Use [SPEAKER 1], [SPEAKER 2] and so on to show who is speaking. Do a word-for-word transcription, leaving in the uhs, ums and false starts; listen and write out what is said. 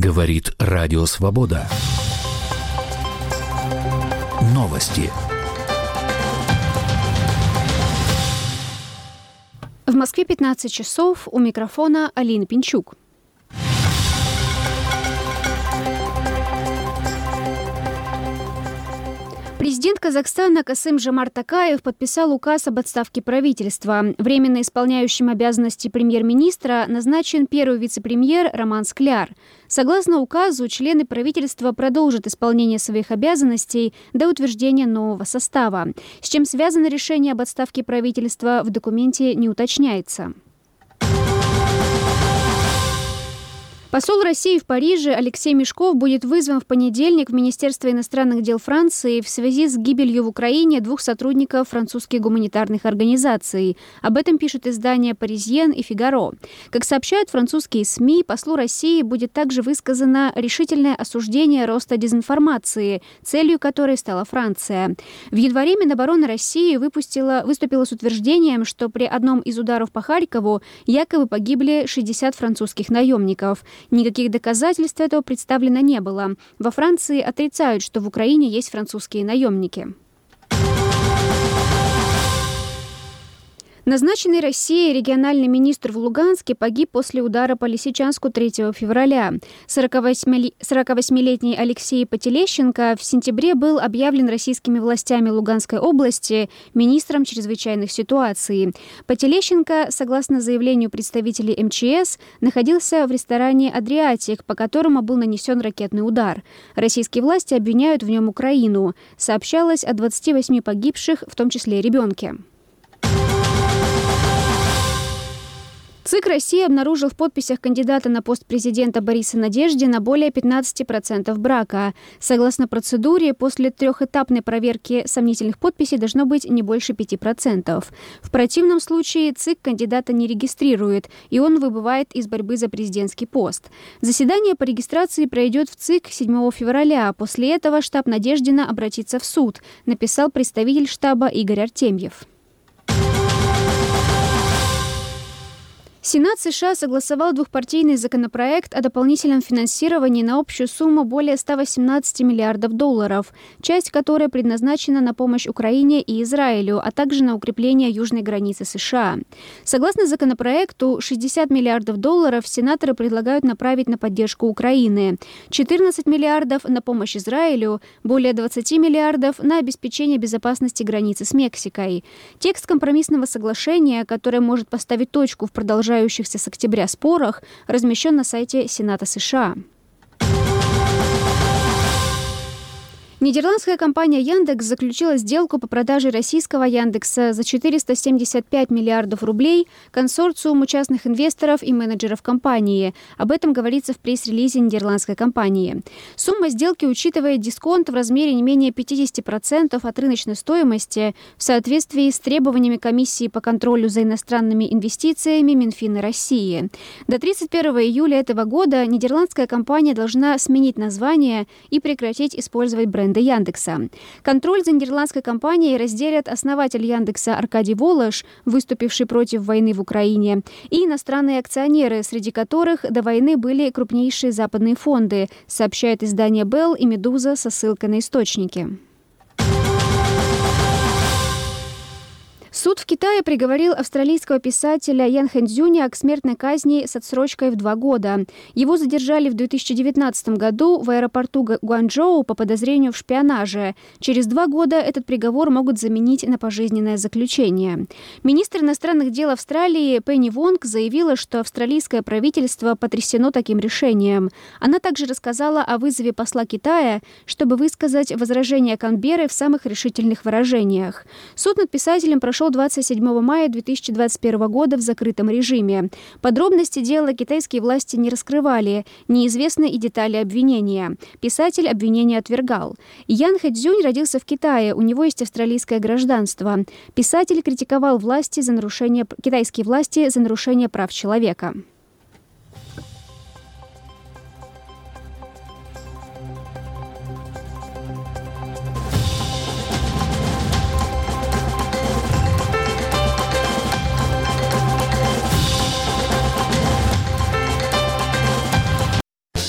[SPEAKER 1] Говорит Радио Свобода. Новости.
[SPEAKER 2] В Москве пятнадцать часов, у микрофона Алина Пинчук. Президент Казахстана Касым-Жомарт Токаев подписал указ об отставке правительства. Временно исполняющим обязанности премьер-министра назначен первый вице-премьер Роман Скляр. Согласно указу, члены правительства продолжат исполнение своих обязанностей до утверждения нового состава. С чем связано решение об отставке правительства, в документе не уточняется. Посол России в Париже Алексей Мешков будет вызван в понедельник в Министерство иностранных дел Франции в связи с гибелью в Украине двух сотрудников французских гуманитарных организаций. Об этом пишут издания «Паризьен» и «Фигаро». Как сообщают французские СМИ, послу России будет также высказано решительное осуждение роста дезинформации, целью которой стала Франция. В январе Минобороны России выпустила, выступила с утверждением, что при одном из ударов по Харькову якобы погибли шестьдесят французских наемников. Никаких доказательств этого представлено не было. Во Франции отрицают, что в Украине есть французские наемники. Назначенный Россией региональный министр в Луганске погиб после удара по Лисичанску третьего февраля. сорокавосьмилетний Алексей Потелещенко в сентябре был объявлен российскими властями Луганской области министром чрезвычайных ситуаций. Потелещенко, согласно заявлению представителей эм че эс, находился в ресторане «Адриатик», по которому был нанесен ракетный удар. Российские власти обвиняют в нем Украину. Сообщалось о двадцати восьми погибших, в том числе и ребенке. ЦИК России обнаружил в подписях кандидата на пост президента Бориса Надеждина более пятнадцати процентов брака. Согласно процедуре, после трехэтапной проверки сомнительных подписей должно быть не больше пяти процентов. В противном случае ЦИК кандидата не регистрирует, и он выбывает из борьбы за президентский пост. Заседание по регистрации пройдет в ЦИК седьмого февраля. После этого штаб Надеждина обратится в суд, написал представитель штаба Игорь Артемьев. Сенат США согласовал двухпартийный законопроект о дополнительном финансировании на общую сумму более ста восемнадцати миллиардов долларов, часть которой предназначена на помощь Украине и Израилю, а также на укрепление южной границы США. Согласно законопроекту, шестьдесят миллиардов долларов сенаторы предлагают направить на поддержку Украины, четырнадцать миллиардов на помощь Израилю, более двадцати миллиардов на обеспечение безопасности границы с Мексикой. Текст компромиссного соглашения, которое может поставить точку в продолжении с октября спорах, размещен на сайте Сената США. Нидерландская компания Яндекс заключила сделку по продаже российского Яндекса за четыреста семьдесят пять миллиардов рублей консорциуму частных инвесторов и менеджеров компании. Об этом говорится в пресс-релизе нидерландской компании. Сумма сделки учитывает дисконт в размере не менее пятидесяти процентов от рыночной стоимости в соответствии с требованиями комиссии по контролю за иностранными инвестициями Минфина России. До тридцать первого июля этого года нидерландская компания должна сменить название и прекратить использовать бренд Яндекса. Контроль за нидерландской компанией разделят основатель Яндекса Аркадий Волош, выступивший против войны в Украине, и иностранные акционеры, среди которых до войны были крупнейшие западные фонды, сообщает издание Белл и Медуза со ссылкой на источники. Суд в Китае приговорил австралийского писателя Ян Хэнцзюня к смертной казни с отсрочкой в два года. Его задержали в две тысячи девятнадцатом году в аэропорту Гуанчжоу по подозрению в шпионаже. Через два года этот приговор могут заменить на пожизненное заключение. Министр иностранных дел Австралии Пенни Вонг заявила, что австралийское правительство потрясено таким решением. Она также рассказала о вызове посла Китая, чтобы высказать возражения Канберры в самых решительных выражениях. Суд над писателем прошел двадцать седьмого мая две тысячи двадцать первого года в закрытом режиме. Подробности дела китайские власти не раскрывали, неизвестны и детали обвинения. Писатель обвинения отвергал. Ян Хэнцзюнь родился в Китае, у него есть австралийское гражданство. Писатель критиковал власти за нарушение, китайские власти за нарушение прав человека.